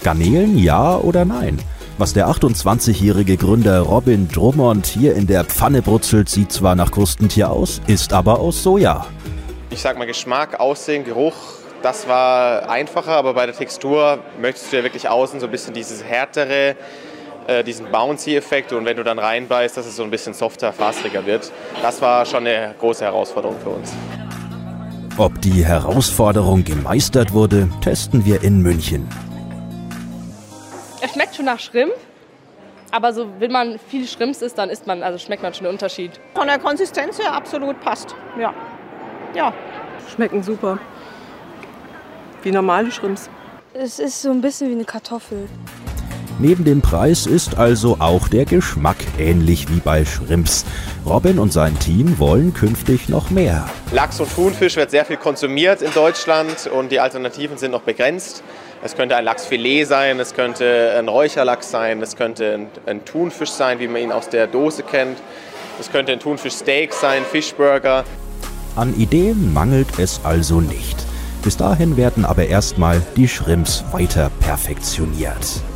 Garnelen, ja oder nein? Was der 28-jährige Gründer Robin Drummond hier in der Pfanne brutzelt, sieht zwar nach Krustentier aus, ist aber aus Soja. Ich sag mal Geschmack, Aussehen, Geruch, das war einfacher, aber bei der Textur möchtest du ja wirklich außen so ein bisschen dieses härtere, diesen Bouncy-Effekt und wenn du dann reinbeißt, dass es so ein bisschen softer, faseriger wird. Das war schon eine große Herausforderung für uns. Ob die Herausforderung gemeistert wurde, testen wir in München. Es schmeckt schon nach Shrimp, aber so, wenn man viel Shrimps isst, dann schmeckt man schon den Unterschied. Von der Konsistenz her absolut passt, ja. Schmecken super. Wie normale Shrimps. Es ist so ein bisschen wie eine Kartoffel. Neben dem Preis ist also auch der Geschmack ähnlich wie bei Shrimps. Robin und sein Team wollen künftig noch mehr. Lachs und Thunfisch wird sehr viel konsumiert in Deutschland und die Alternativen sind noch begrenzt. Es könnte ein Lachsfilet sein, es könnte ein Räucherlachs sein, es könnte ein Thunfisch sein, wie man ihn aus der Dose kennt. Es könnte ein Thunfischsteak sein, Fischburger. An Ideen mangelt es also nicht. Bis dahin werden aber erstmal die Shrimps weiter perfektioniert.